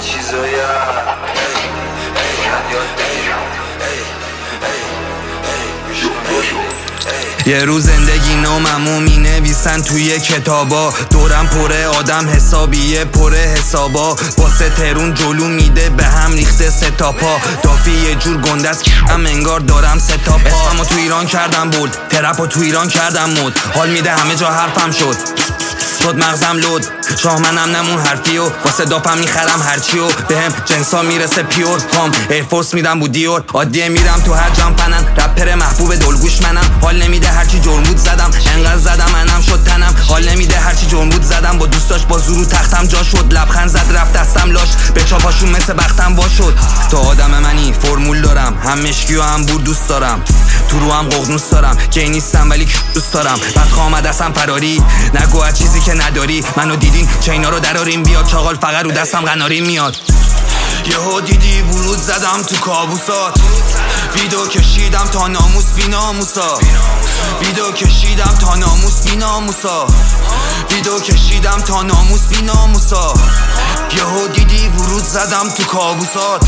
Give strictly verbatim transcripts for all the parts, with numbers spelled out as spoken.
چیزایی یه روز زندگی ناممو می نویسن توی کتابا، دورم پره آدم حسابیه پره حسابا، واسه ترون جلو میده به هم ریخته ستاپا، دافی یه جور گنده است هم انگار دارم ستاپا. اسممو تو ایران کردم بولد، ترپو تو ایران کردم مود، حال میده همه جا حرفم شد شد مغزم لود، شاه منم نمون حرفی و واسه داپم میخرم هرچی و بهم جنسا میرسه پیور، پام ایرفورس میدم بودیور، عادیه میرم تو هر جام فنن، رپر محبوب دلگوش منم، حال نمیده هرچی جرمود زدم انقدر زدم منم شد تنم، حال نمیده هرچی جرمود زدم با دوستاش با زورو تختم جا شد، لبخند زد رفت دستم لاش به چاپاشون مثل بختم وا شد. تو آدم منی فرمول دارم، هم مشکی و هم بور دوست دارم، تو رو هم ققنوس دارم، کی نیستم ولی دوست دارم، بعد خامد هستم فراری نگو از چیزی که نداری، منو دیدین چینا رو دراریم بیاد چاغال فقط رو دستم قناری میاد. یهو دیدی ورود زدم تو کابوسات، ویدو کشیدم تا ناموس بی ناموسا، ویدو کشیدم تا ناموس بی ناموسا، ویدو کشیدم تا ناموس بی ناموسا. یهو دیدی ورود زدم تو کابوسات،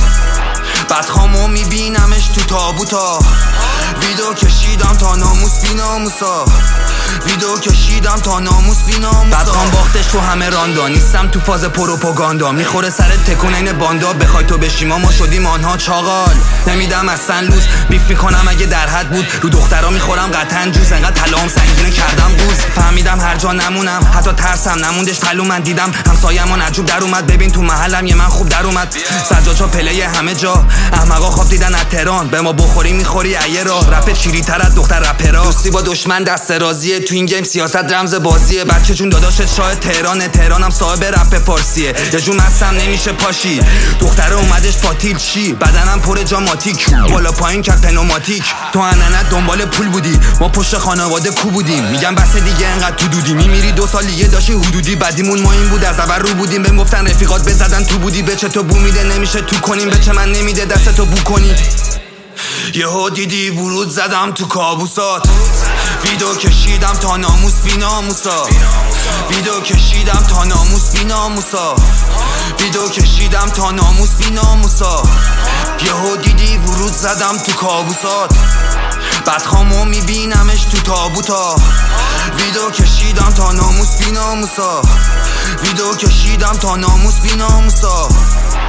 بدخامو میبینمش تو تابوتا، ویدو کشیدم تا ناموس بی ناموسا، ویدو کشیدم تا ناموس بی ناموسا. بدخام باختش تو همه راندا، نیستم تو فاز پروپاگاندا، میخوره سر تکون این باندا، بخوای تو بشی ما ما شدیم آنها چاغال، نمیدم اصلا لوز، بیف میکنم اگه در حد بود، رو دخترا میخورم قطعا جوز، انقدر طلام سنگینه کردم قوز، فهمیدم هر جا نمونم حتی ترسم نموندش پلو، من دیدم همسایه‌مون عجوب در اومد، ببین تو محلم یه من خوب در اومد، سجاچا پلی همه جا، احمقا خواب دیدن از تهران، به ما بخوری میخوری ایه را، رپ چیری تر از دختر رپرا، دوستی با دشمن دست رازیه، تو این گیم سیاست رمز بازیه، بچه چون داداشت شاه تهرانه، تهرانم صاحب رپ فارسیه، یه جون مستم نمیشه پاشی، دختره اومدش پاتیل چی، بدنم پر جاماتیک، بالا پایین کرد پنوماتیک، تو اننه دنبال پول بودی ما پشت خانواده کو بودیم، میگم بس دیگه انقدر تو دودی، میمیری دو سال دیگه داشتی حدودی، بعدیمون ما این بود از اول رو بودیم، بهم گفتن رفیقات بزدن تو بودی، به چه تو بو میده نمیشه تو کنیم، به چه من نمیده دست تو بو کنی. یهو دیدی ورود زدم تو کابوسات، ویدو کشیدم تا ناموس بی ناموسا، ویدو کشیدم تا ناموس بی ناموسا، ویدو کشیدم تا ناموس بی ناموسا. یهو دیدی ورود زدم تو کابوسات، بدخامو میبینمش تو تابوتا، ویدو کشیدم تا ناموس بی ناموسا، ویدو کشیدم تا ناموس بی ناموسا.